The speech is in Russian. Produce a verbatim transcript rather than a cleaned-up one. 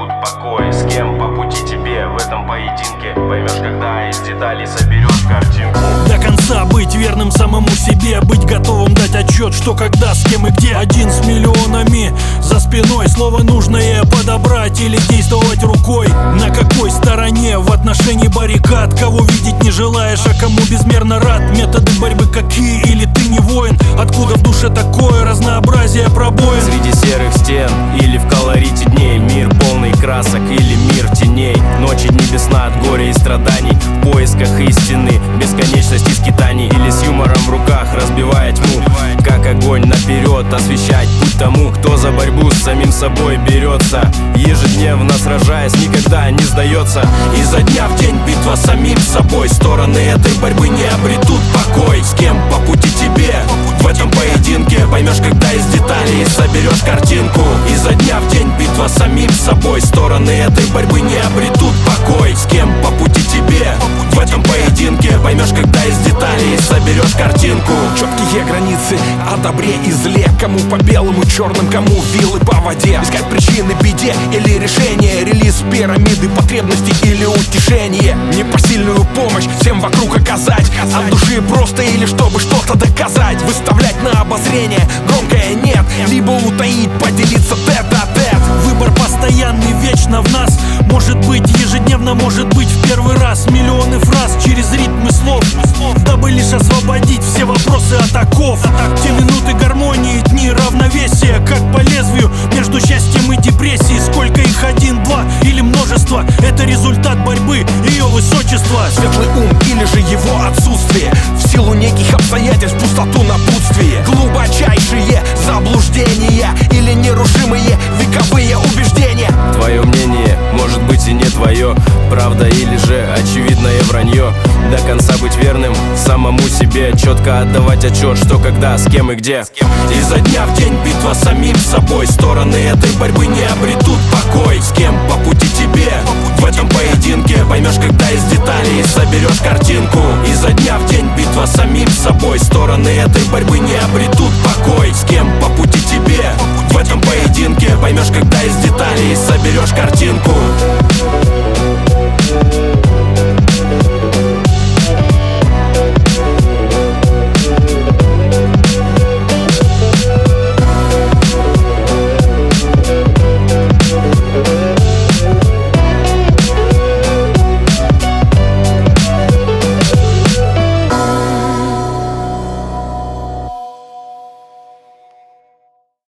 обретут покой. С кем по пути тебе в этом поединке, поймешь, когда из деталей соберешь картинку. До конца быть верным самому себе, быть готовым дать отчет, что когда, с кем и где. Один с миллионами за спиной, слово нужное подобрать или действовать рукой. На какой стороне в отношении баррикад? Кого видеть не желаешь, а кому безмерно рад? Методы борьбы какие, или ты не воин? Откуда в душе такое разнообразие пробоин? Среди серых стен или в колорите дней, мир полный красок или мир теней. Ночи дни без сна от горя и страданий, в поисках истины, бесконечности скитаний. Или с юмором в руках разбивая тьму, как огонь наперед освещать путь тому, кто за борьбу с самим собой берется. Ежедневно сражаясь, никогда не сдается. Изо дня в день битва с самим собой. Стороны этой борьбы не обретут покой. С кем по пути тебе в этом поединке, поймешь, когда из деталей соберешь картинку. Изо дня в день битва с самим собой. Стороны этой борьбы не обретут покой. С кем по пути тебе в этом поединке, поймешь, когда из деталей соберешь картинку. Четкие границы о добре и зле, кому по белому, черным, кому вилы по воде. Искать причины беде или решение, релиз пирамиды потребностей или утешение. Непосильную помощь всем вокруг оказать, от души просто или чтобы что-то доказать. Выставлять на обозрение громкое нет, либо утаить, поделиться тет-а-тет. Выбор постоянный, вечно в нас. Может быть ежедневно, может быть в первый раз. Миллионы фраз через ритмы слов, дабы лишь освободить все вопросы от оков. Те минуты гармонии, дни равновесия, как по лезвию между счастьем и депрессией. Сколько их, один, два или множество, это результат борьбы ее высочества. Светлый ум или же его отсутствие, в силу неких обстоятельств пустоту напутствие. Глубочайшие заблуждения или нерушимые вековые убеждения. Твое мнение может быть и не твое, правда или же очевидное вранье. До конца быть верным самому себе, четко отдавать отчет, что когда, с кем и где. Изо дня в день битва с самим собой. Стороны этой борьбы не обретут покой. С кем по пути тебе в этом поединке, поймешь, когда из деталей соберешь картинку. Изо дня в день битва с самим собой. Стороны этой борьбы не обретут покой. С кем по пути тебе в этом поединке, поймешь, когда из деталей соберешь картинку.